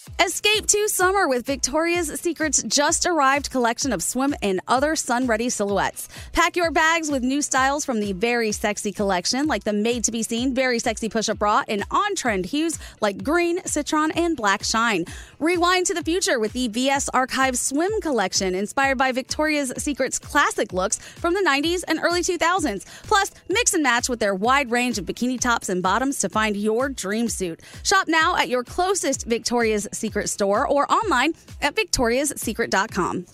Escape to summer with Victoria's Secret's just arrived collection of swim and other sun-ready silhouettes. Pack your bags with new styles from the Very Sexy collection, like the made-to-be-seen Very Sexy push-up bra in on-trend hues like green, citron, and black shine. Rewind to the future with the VS Archive swim collection, inspired by Victoria's Secret's classic looks from the 90s and early 2000s. Plus, mix and match with their wide range of bikini tops and bottoms to find your dream suit. Shop now at your closest Victoria's Secret store or online at victoriassecret.com.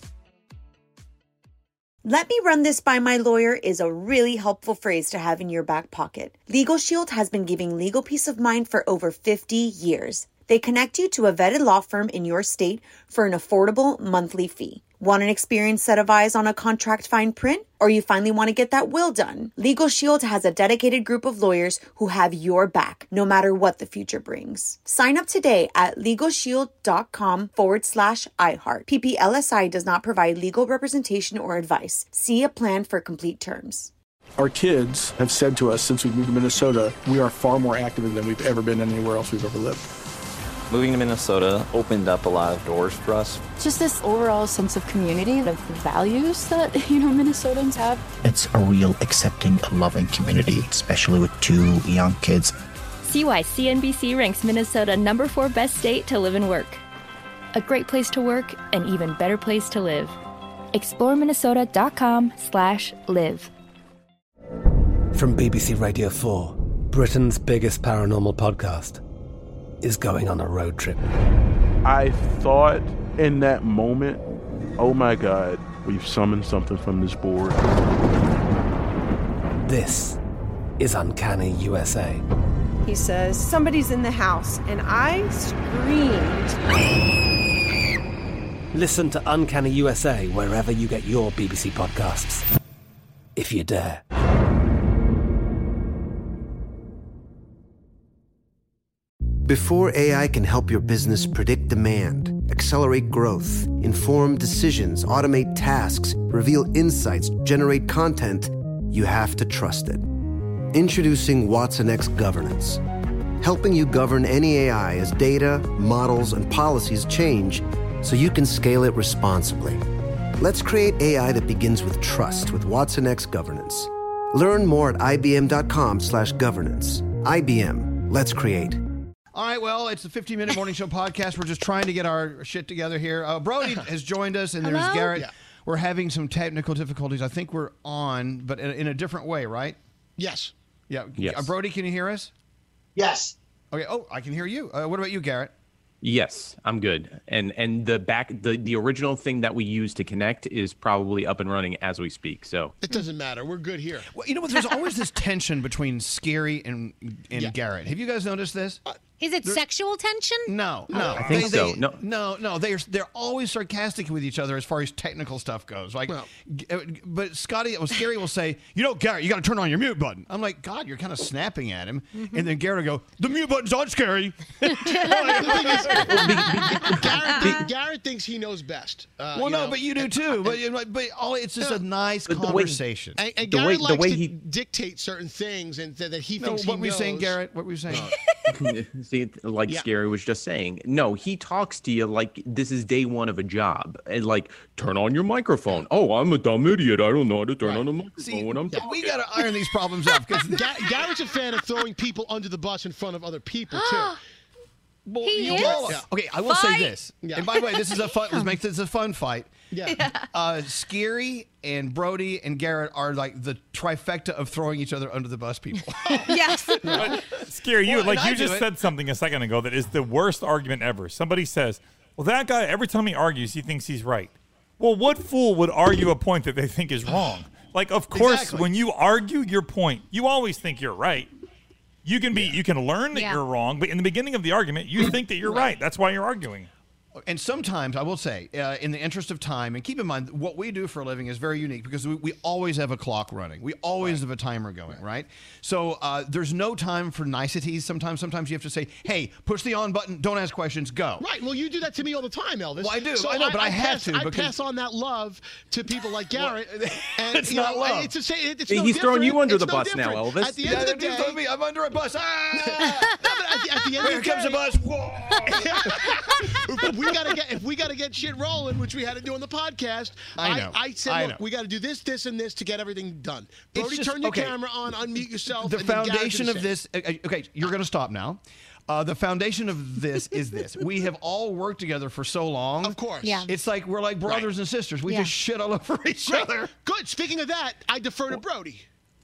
Let me run this by my lawyer is a really helpful phrase to have in your back pocket. Legal Shield has been giving legal peace of mind for over 50 years. They connect you to a vetted law firm in your state for an affordable monthly fee. Want an experienced set of eyes on a contract fine print? Or you finally want to get that will done? Legal Shield has a dedicated group of lawyers who have your back, no matter what the future brings. Sign up today at LegalShield.com/iHeart. PPLSI does not provide legal representation or advice. See a plan for complete terms. Our kids have said to us since we moved to Minnesota, we are far more active than we've ever been anywhere else we've ever lived. Moving to Minnesota opened up a lot of doors for us. Just this overall sense of community, of the values that, Minnesotans have. It's a real accepting, loving community, especially with 2 young kids. See why CNBC ranks Minnesota number 4 best state to live and work. A great place to work, an even better place to live. ExploreMinnesota.com/live. From BBC Radio 4, Britain's biggest paranormal podcast is going on a road trip. I thought in that moment, oh my God, we've summoned something from this board. This is Uncanny USA. He says, somebody's in the house, and I screamed. Listen to Uncanny USA wherever you get your BBC podcasts, if you dare. Before AI can help your business predict demand, accelerate growth, inform decisions, automate tasks, reveal insights, generate content, you have to trust it. Introducing watsonx Governance, helping you govern any AI as data, models, and policies change so you can scale it responsibly. Let's create AI that begins with trust with watsonx Governance. Learn more at ibm.com/governance. IBM, let's create. All right, well, it's the 15-Minute Morning Show podcast. We're just trying to get our shit together here. Brody has joined us, and there's Garrett. Yeah. We're having some technical difficulties. I think we're on, but in a different way, right? Yes. Yeah. Yes. Brody, can you hear us? Yes. Okay. Oh, I can hear you. What about you, Garrett? Yes, I'm good. And the original thing that we use to connect is probably up and running as we speak. So it doesn't matter. We're good here. Well, you know what? There's always this tension between Scary and Garrett. Have you guys noticed this? Is it sexual tension? No. I think so. No. They're always sarcastic with each other as far as technical stuff goes. But Scary will say, Garrett, you got to turn on your mute button. I'm like, God, you're kind of snapping at him. Mm-hmm. And then Garrett will go, the mute button's on, Scary. Garrett thinks he knows best. But you do too. But it's just a nice conversation. And Garrett likes to dictate certain things and that he thinks he knows. What were you saying, Garrett? What were you saying? See, Scary was just saying. No, he talks to you like this is day one of a job. And turn on your microphone. Oh, I'm a dumb idiot. I don't know how to turn on the microphone when I'm talking. We got to iron these problems out. Because Garrett's a fan of throwing people under the bus in front of other people, too. Well, he is? Yeah. Okay, I will say this. Yeah. And by the way, this is a fun. Let's make this a fun fight. Yeah. Scary and Brody and Garrett are like the trifecta of throwing each other under the bus people. Yes. Scary, you just said something a second ago that is the worst argument ever. Somebody says, well, that guy, every time he argues, he thinks he's right. Well, what fool would argue a point that they think is wrong? Of course, when you argue your point, you always think you're right. You can learn that you're wrong, but in the beginning of the argument, you think that you're right. That's why you're arguing. And sometimes, I will say, in the interest of time, and keep in mind, what we do for a living is very unique because we always have a clock running. We always have a timer going, right? So there's no time for niceties. Sometimes you have to say, hey, push the on button, don't ask questions, go. Right. Well, you do that to me all the time, Elvis. Well, I do. So I know, but I have to. I pass on that love to people like Garrett. And, it's not love. He's throwing you under the bus now, Elvis. At the end of the day, I'm under a bus. At the end Here comes a bus. Whoa. if we gotta get shit rolling, which we had to do on the podcast, I said, look, we got to do this, this, and this to get everything done. Brody, turn your camera on, unmute yourself. The and then foundation Garrett of can say- this. Okay, you're going to stop now. The foundation of this is this. We have all worked together for so long. Of course. Yeah. It's like we're like brothers and sisters. We just shit all over each other. Good. Speaking of that, I defer to Brody.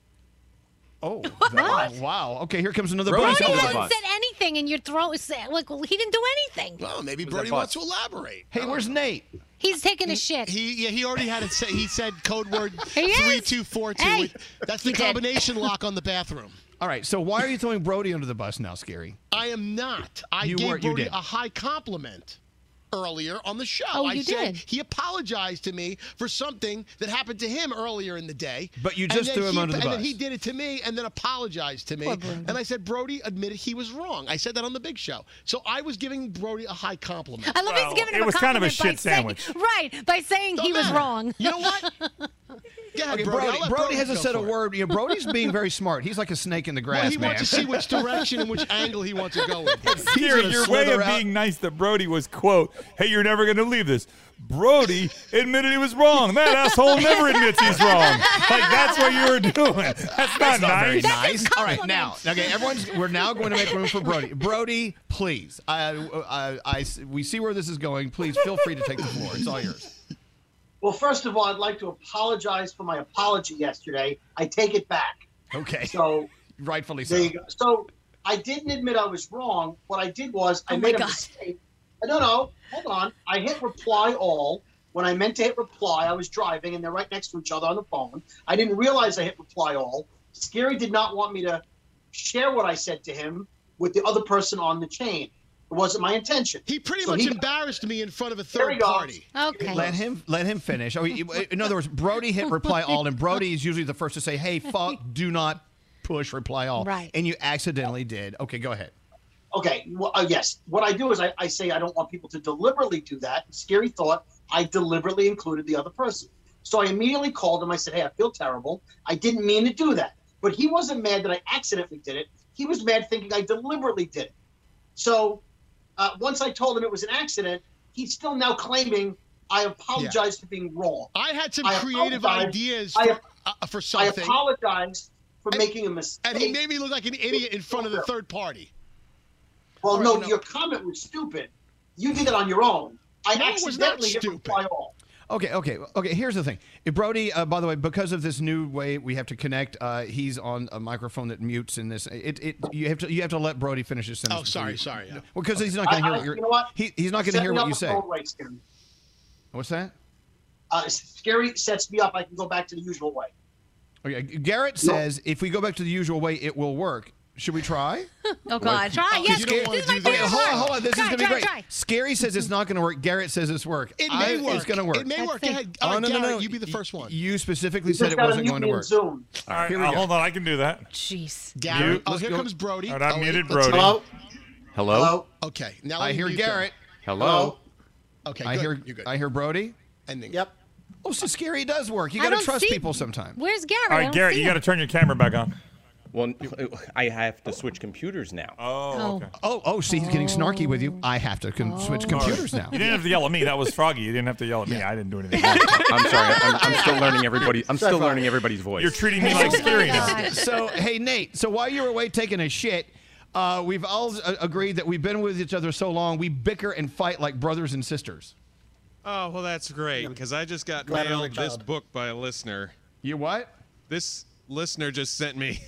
Oh, wow. Okay, here comes another Brody Brody. hasn't said anything, and you're throwing like he didn't do anything. Well, maybe Brody wants to elaborate. Hey, where's Nate? He's taking a shit. He already had it. He said code word He is. 3242. Hey. That's the combination lock on the bathroom. All right, so why are you throwing Brody under the bus now, Scary? I am not. I You gave weren't, you Brody did. a high compliment earlier on the show. Oh, I you said did? he apologized to me for something that happened to him earlier in the day. But you And just then threw him under the And bus. then he did it to me and then apologized to me. Poor Brody. And I said, Brody admitted he was wrong. I said that on the big show. So I was giving Brody a high compliment. I love he's giving him it a was kind of a compliment shit by sandwich. Saying, right, by saying he was wrong. You know what? Go ahead, Okay, Brody. I'll let Brody hasn't go said a for it. word. You know, Brody's being very smart. He's like a snake in the grass, Well, he man. wants to see which direction and which angle he wants to go with. Scary, gonna your way slither of out. being nice to Brody was, quote, hey, you're never going to leave this. Brody admitted he was wrong. That asshole never admits he's wrong. Like, that's what you were doing. That's not Very nice. nice. All right, now, okay, we're now going to make room for Brody. Brody, please. We see where this is going. Please feel free to take the floor. It's all yours. Well, first of all, I'd like to apologize for my apology yesterday. I take it back. Okay. So rightfully so. there you go. So I didn't admit I was wrong. What I did was I made a mistake. No, hold on. I hit reply all. When I meant to hit reply, I was driving, and they're right next to each other on the phone. I didn't realize I hit reply all. Scary did not want me to share what I said to him with the other person on the chain. It wasn't my intention. He pretty much embarrassed me in front of a third party. Okay. Let him finish. Oh, in other words, Brody hit reply all, and Brody is usually the first to say, hey, fuck, do not push reply all. Right. And you accidentally did. Okay, go ahead. Okay, well, yes. What I do is I say I don't want people to deliberately do that. Scary thought I deliberately included the other person. So I immediately called him. I said, hey, I feel terrible. I didn't mean to do that. But he wasn't mad that I accidentally did it. He was mad thinking I deliberately did it. So once I told him it was an accident, he's still now claiming I apologized for being wrong. I had some I creative apologize. ideas for I something. apologized for making a mistake. And he made me look like an idiot in front of the third party. Well, no, your comment was stupid. You did it on your own. I No, it was not accidentally hit stupid. reply all. Okay. Here's the thing. If Brody, by the way, because of this new way we have to connect, he's on a microphone that mutes in this. You have to let Brody finish his sentence. Oh, sorry. Yeah. Well, because he's not going to hear what you're. You know what? He's not going to Set hear me what up you the say. wrong way, Scary. What's that? Scary sets me up. I can go back to the usual way. Okay. Garrett says if we go back to the usual way, it will work. Should we try? Oh, God. Try, yes. You don't want to do Okay, that. hold on. This is going to be great. Try. Scary says it's not going to work. Garrett says it's work. It may work. It's going to work. It may work. Go ahead. Oh, All right, no. Garrett, you be the first one. You specifically You said just it gotta wasn't mute going to me in work. Zoom. All right, Here we go. hold on. I can do that. Jeez. Garrett. You- Here comes Brody. All right, I Oh, muted wait, let's- Brody. Hello? Hello? Okay. Now I let me hear mute them. Garrett. Hello? Okay, I good. hear. You're good. I hear Brody. Ending. Yep. Oh, so Scary does work. You I got to don't trust see- people sometimes. Where's Garrett? All I right, don't Garrett, see you got to him. turn your camera back on. Well, I have to switch computers now. Oh, okay. Oh, see, he's getting snarky with you. I have to switch computers now. You didn't have to yell at me. That was Froggy. You didn't have to yell at me. I didn't do anything. I'm sorry. I'm still learning everybody. I'm still learning everybody's voice. You're treating me like Scary now. So, hey, Nate. So while you were away taking a shit, we've all agreed that we've been with each other so long, we bicker and fight like brothers and sisters. Oh, well, that's great, because I just got mailed this book by a listener. You what? This listener just sent me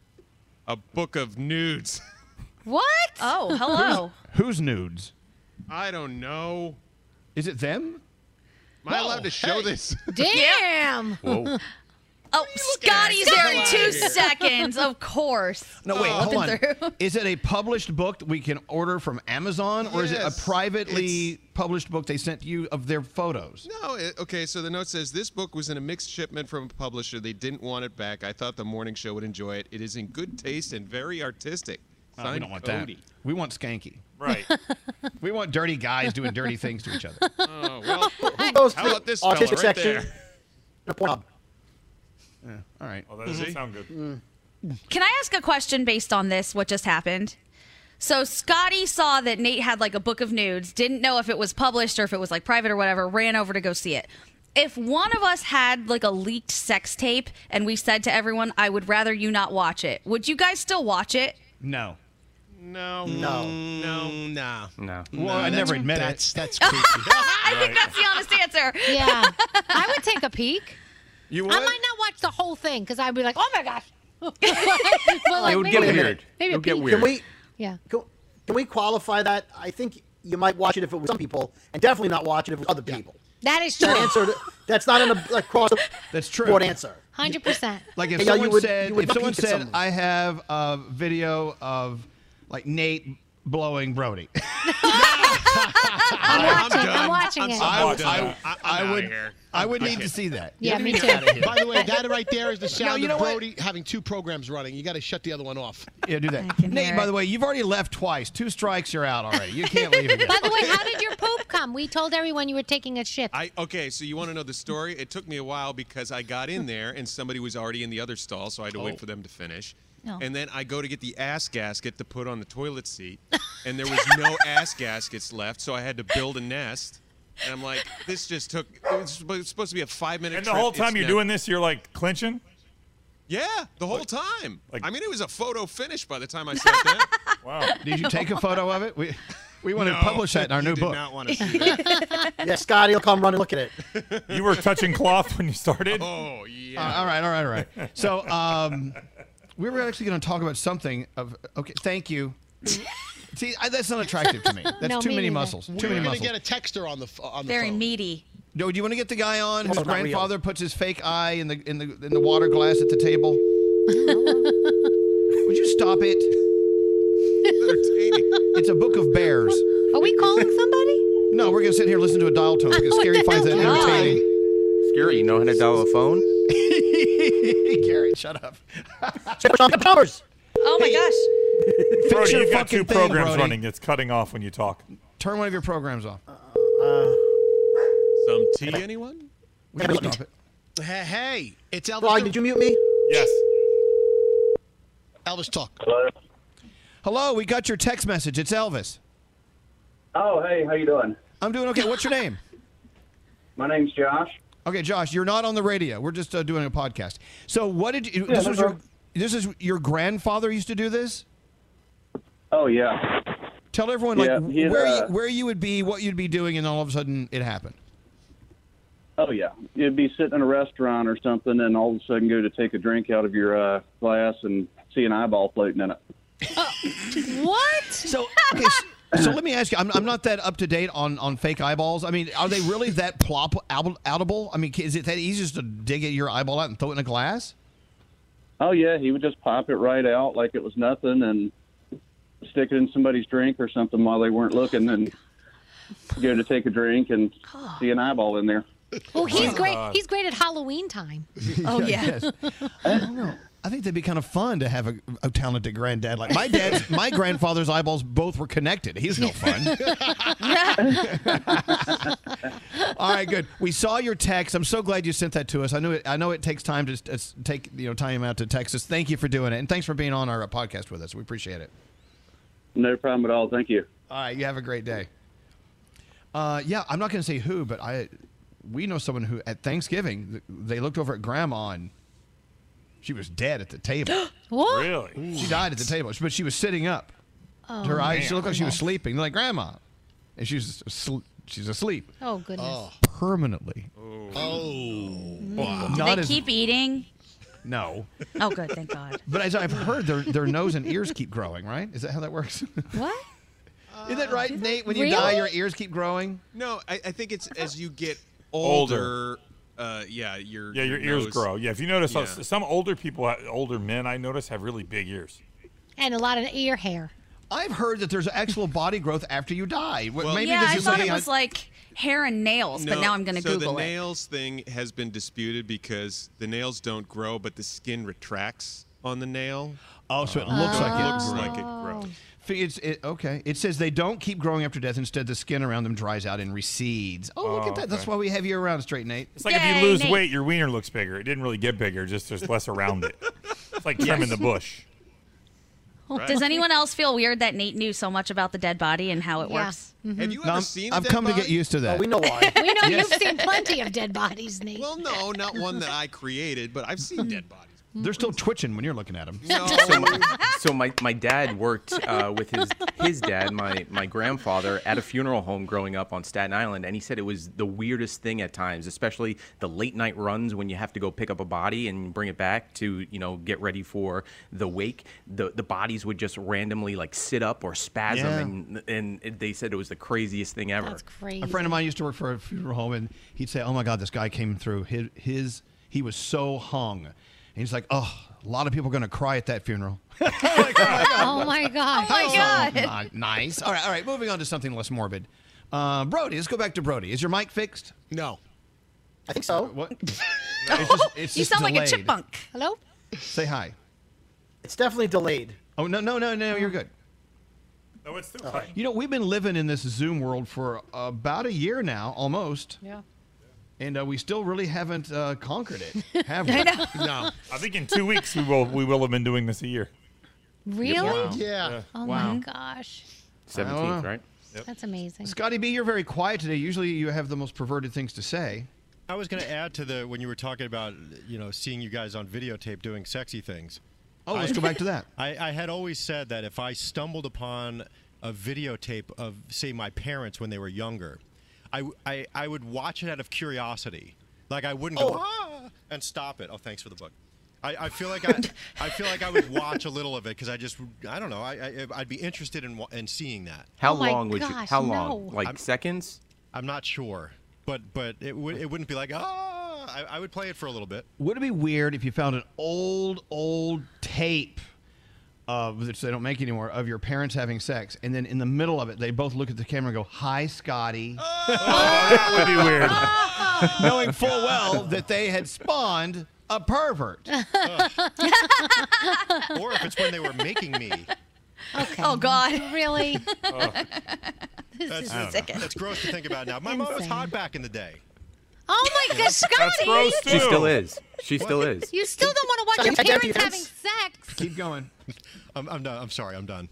a book of nudes. What? Oh, hello. Whose nudes? I don't know. Is it them? Am I allowed to show this? Damn. Whoa. Oh, Scotty's there in 2 seconds. Of course. No, wait, hold on. Flipping through. Is it a published book that we can order from Amazon, or is it a Yes, privately published book they sent you of their photos? No, okay, so the note says, this book was in a mixed shipment from a publisher. They didn't want it back. I thought the morning show would enjoy it. It is in good taste and very artistic. We Signed, don't want Cody. that. We want skanky. Right. We want dirty guys doing dirty things to each other. Oh, well, Who goes how to about this the fella autistic right section? there? The Pornhub. Yeah, all right. Well, that doesn't sound good. Can I ask a question based on this, what just happened? So Scotty saw that Nate had like a book of nudes, didn't know if it was published or if it was like private or whatever, ran over to go see it. If one of us had like a leaked sex tape and we said to everyone, I would rather you not watch it, would you guys still watch it? No. No. Well, I never admit it. That's creepy. I think that's the honest answer. Yeah. I would take a peek. You would? I might not watch the whole thing because I'd be like, oh my gosh. It would get weird. Maybe It'll a get peek. weird. Yeah. Can we qualify that? I think you might watch it if it was some people, and definitely not watch it if it was other people. That is true. That answer, that's not an across the That's true. board answer. 100%. Like if Yeah, someone you would- said, you would if someone peek at said, someone. I have a video of like Nate blowing Brody. I'm watching it. I would need to see that. Yeah, me Get too. out of here. By the way, that right there is the sound you know of what? Brody having 2 programs running. You got to shut the other one off. Yeah, do that. can Nate, hear by it. the way, you've already left twice. 2 strikes, you're out already. You can't leave again. By the way, how did your poop come? We told everyone you were taking a shit. Okay, so you want to know the story? It took me a while because I got in there and somebody was already in the other stall, so I had to wait for them to finish. Oh. And then I go to get the ass gasket to put on the toilet seat, and there was no ass gaskets left, so I had to build a nest. And I'm like, this just took. It was supposed to be a 5-minute. And the whole time you're doing this, you're like clinching? Yeah, the whole time. I mean, it was a photo finish by the time I sat down. Wow. Did you take a photo of it? We want to publish that in our new book. Did not want to see that. Yeah, Scotty will come run and look at it. You were touching cloth when you started? Oh, yeah. All right. So we were actually going to talk about something of. Okay, thank you. See, that's not attractive to me. That's No, too me many neither. muscles. Too We're many going to muscles. get a texter on the Very phone. meaty. No, do you want to get the guy on whose not real. grandfather puts his fake eye in the water glass at the table? Would you stop it? Entertaining. It's a book of bears. Are we calling somebody? No, we're going to sit here and listen to a dial tone because Scary finds that entertaining. Scary, you know how to dial a phone? Gary, shut up. Numbers. Oh my gosh. Brody, your you've got fucking 2 thing, programs Brody. running. It's cutting off when you talk. Turn one of your programs off. Some tea, anyone? We can stop it. Hey, it's Elvis. Brian, did you mute me? Yes. Elvis, talk. Hello, we got your text message. It's Elvis. Oh, hey, how you doing? I'm doing okay. What's your name? My name's Josh. Okay, Josh, you're not on the radio. We're just doing a podcast. So what did you... Yeah, This is your grandfather used to do this? Oh, yeah. Tell everyone Yeah, like he'd, where you would be, what you'd be doing, and all of a sudden it happened. Oh, yeah. You'd be sitting in a restaurant or something, and all of a sudden go to take a drink out of your glass and see an eyeball floating in it. What? So, okay, so let me ask you, I'm not that up to date on fake eyeballs. I mean, are they really that outable? I mean, is it that easy just to dig at your eyeball out and throw it in a glass? Oh, yeah. He would just pop it right out like it was nothing and stick it in somebody's drink or something while they weren't looking and go to take a drink and see an eyeball in there. Oh, he's great. He's great at Halloween time. Oh, yeah. Yes. I don't know. I think that'd be kind of fun to have a talented granddad. Like my grandfather's eyeballs both were connected. He's no fun. All right, good. We saw your text. I'm so glad you sent that to us. I know it takes time to take time out to text us. Thank you for doing it, and thanks for being on our podcast with us. We appreciate it. No problem at all. Thank you. All right, you have a great day. Yeah, I'm not going to say who, but we know someone who at Thanksgiving they looked over at Grandma and she was dead at the table. What? Really? She died at the table, but she was sitting up. Oh, Her eyes, she man. looked like she was sleeping. They're like, Grandma. And she's asleep. Oh, goodness. Permanently. Do Not they as- keep eating? No. Oh, good. Thank God. But as I've heard, their nose and ears keep growing, right? Is that how that works? What? Isn't that right, Nate? When you Really? die, your ears keep growing? No, I think it's as you get older. Your ears nose- grow. Yeah, if you notice, Yeah. some older people, older men, I notice, have really big ears. And a lot of ear hair. I've heard that there's actual body growth after you die. Maybe yeah, this I is thought something it was like hair and nails, but now I'm going to so Google the it. nails thing has been disputed because the nails don't grow, but the skin retracts on the nail. Oh, so it looks like it looks grows. like it grows. Okay. It says they don't keep growing after death. Instead, the skin around them dries out and recedes. Oh, look at that. okay. That's why we have you around, Straight Nate. It's like if you lose weight, your wiener looks bigger. It didn't really get bigger, just there's less around it. It's like trimming the bush. Does anyone else feel weird that Nate knew so much about the dead body and how it works? Mm-hmm. Have you ever seen? I've come to get used to that. Oh, we know why. We know you've seen plenty of dead bodies, Nate. Well, no, not one that I created, but I've seen dead bodies. They're still twitching when you're looking at them. No. So my dad worked with his dad, my grandfather, at a funeral home growing up on Staten Island, and he said it was the weirdest thing at times, especially the late night runs when you have to go pick up a body and bring it back to get ready for the wake. The bodies would just randomly like sit up or spasm, and they said it was the craziest thing ever. That's crazy. A friend of mine used to work for a funeral home, and he'd say, "Oh my God, this guy came through. He was so hung." And he's like, "Oh, a lot of people are going to cry at that funeral." Oh my God. Oh my God. Nice. All right. Moving on to something less morbid. Brody, let's go back to Brody. Is your mic fixed? No. I think so. What? It's You just sound like a delayed. chipmunk. Hello? Say hi. It's definitely delayed. Oh, no, you're good. No, it's still fine. We've been living in this Zoom world for about a year now, almost. Yeah. And we still really haven't conquered it, have we? I know. No. I think in 2 weeks we will have been doing this a year. Really? Wow. Yeah. Oh Wow. my gosh. 17th, right? That's amazing. Scotty B, you're very quiet today. Usually you have the most perverted things to say. I was going to add to when you were talking about, seeing you guys on videotape doing sexy things. Oh, let's go back to that. I had always said that if I stumbled upon a videotape of, say, my parents when they were younger, I would watch it out of curiosity. Like I wouldn't go and stop it. Oh, thanks for the book. I feel like I would watch a little of it because I don't know. I'd be interested in seeing that. How long would you? How long? Like seconds? I'm not sure, but it wouldn't be like I would play it for a little bit. Would it be weird if you found an old tape which they don't make anymore, of your parents having sex, and then in the middle of it, they both look at the camera and go, "Hi, Scotty." That would be weird. Knowing full well that they had spawned a pervert. Or if it's when they were making me. Okay. Oh, God. Really? That's sickening. That's gross to think about now. My mom was hot back in the day. Oh my gosh, Scotty! That's gross too. She still is. She still is. You still don't want to watch your parents having sex. Keep going. I'm done. I'm sorry. I'm done.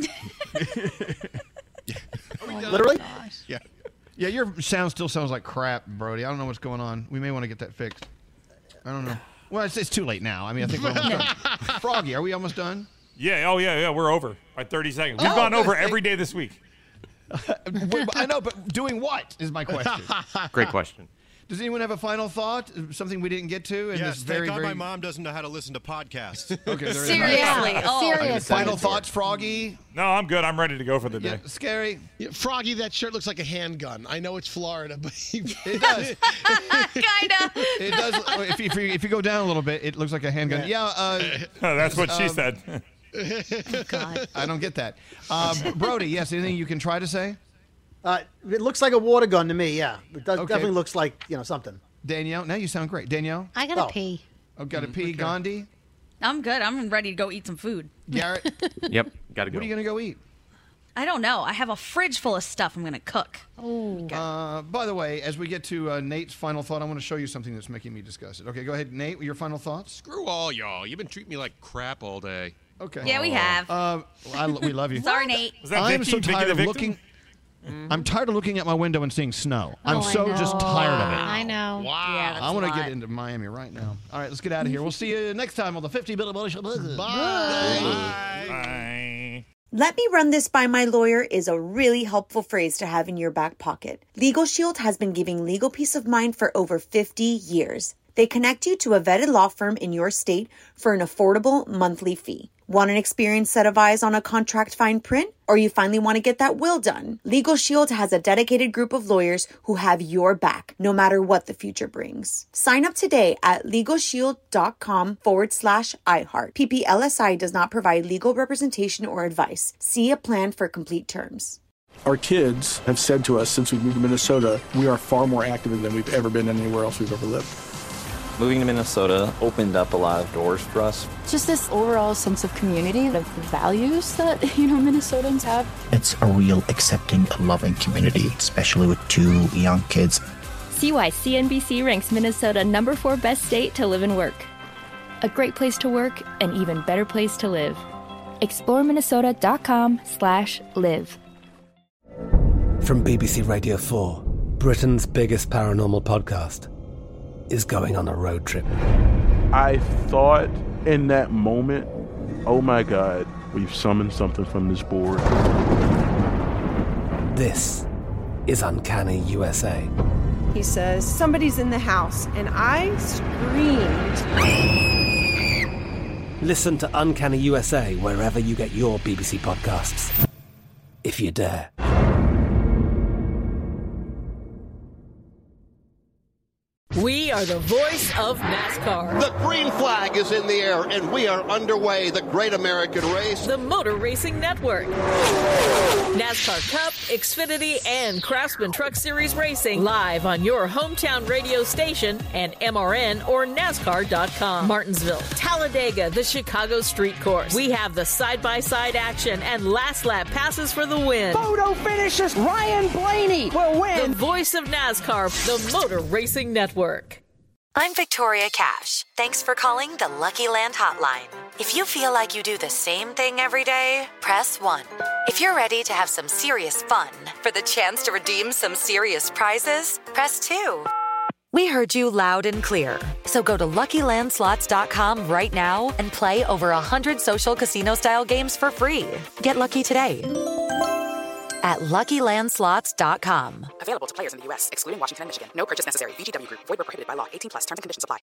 Literally? Yeah. Yeah, your sound still sounds like crap, Brody. I don't know what's going on. We may want to get that fixed. I don't know. Well, it's too late now. I mean, I think we're almost done. Froggy, are we almost done? Yeah. Oh, yeah. We're over by 30 seconds. We've gone over every day this week. I know, but doing what is my question. Great question. Does anyone have a final thought? Something we didn't get to? In Yes, this thank God my mom doesn't know how to listen to podcasts. Okay, there Seriously. Oh. Seriously. Final thoughts, Froggy? No, I'm good. I'm ready to go for the day. Yeah, Scary. Yeah, Froggy, that shirt looks like a handgun. I know it's Florida, but it does. Kinda. It does. If you go down a little bit, it looks like a handgun. Yeah. That's what she said. Oh, God. I don't get that. Brody, yes, anything you can try to say? It looks like a water gun to me, yeah. It Okay. definitely looks like, something. Danielle, now you sound great. Danielle? I gotta pee. Oh, gotta pee. Gandhi? I'm good. I'm ready to go eat some food. Garrett? Yep, gotta go. What are you going to go eat? I don't know. I have a fridge full of stuff I'm going to cook. Oh. By the way, as we get to Nate's final thought, I want to show you something that's making me discuss it. Okay, go ahead, Nate, your final thoughts? Screw all y'all. You've been treating me like crap all day. Okay. Yeah, we have. We love you. Sorry, Nate. Was that I'm Vicky? so Vicky tired the of victim? looking. I'm tired of looking at my window and seeing snow. I'm I so just know. tired of it. I know. wow. Yeah, that's I want a to get lot. into Miami right now. All right, let's get out of here. We'll see you next time on the 50 Billy Bully Show. Bye. Let me run this by my lawyer is a really helpful phrase to have in your back pocket. Legal Shield has been giving legal peace of mind for over 50 years. They connect you to a vetted law firm in your state for an affordable monthly fee. Want an experienced set of eyes on a contract fine print? Or you finally want to get that will done? Legal Shield has a dedicated group of lawyers who have your back, no matter what the future brings. Sign up today at LegalShield.com/iHeart. PPLSI does not provide legal representation or advice. See a plan for complete terms. Our kids have said to us since we moved to Minnesota, we are far more active than we've ever been anywhere else we've ever lived. Moving to Minnesota opened up a lot of doors for us. Just this overall sense of community, of values that, Minnesotans have. It's a real accepting, loving community, especially with 2 young kids. See why CNBC ranks Minnesota number 4 best state to live and work. A great place to work, an even better place to live. exploreminnesota.com/live. From BBC Radio 4, Britain's biggest paranormal podcast is going on a road trip. I thought in that moment, oh my God, we've summoned something from this board. This is Uncanny USA. He says, somebody's in the house, and I screamed. Listen to Uncanny USA wherever you get your BBC podcasts, if you dare. We are the voice of NASCAR. The green flag is in the air, and we are underway. The Great American Race. The Motor Racing Network. NASCAR Cup, Xfinity, and Craftsman Truck Series Racing live on your hometown radio station and MRN or NASCAR.com. Martinsville, Talladega, the Chicago Street Course. We have the side-by-side action and last lap passes for the win. Photo finishes. Ryan Blaney will win. The voice of NASCAR, the Motor Racing Network. I'm Victoria Cash. Thanks for calling the Lucky Land Hotline. If you feel like you do the same thing every day, press 1. If you're ready to have some serious fun for the chance to redeem some serious prizes, press 2. We heard you loud and clear. So go to LuckyLandSlots.com right now and play over 100 social casino-style games for free. Get lucky today at LuckyLandSlots.com. Available to players in the U.S., excluding Washington and Michigan. No purchase necessary. VGW Group. Void where prohibited by law. 18+. Terms and conditions apply.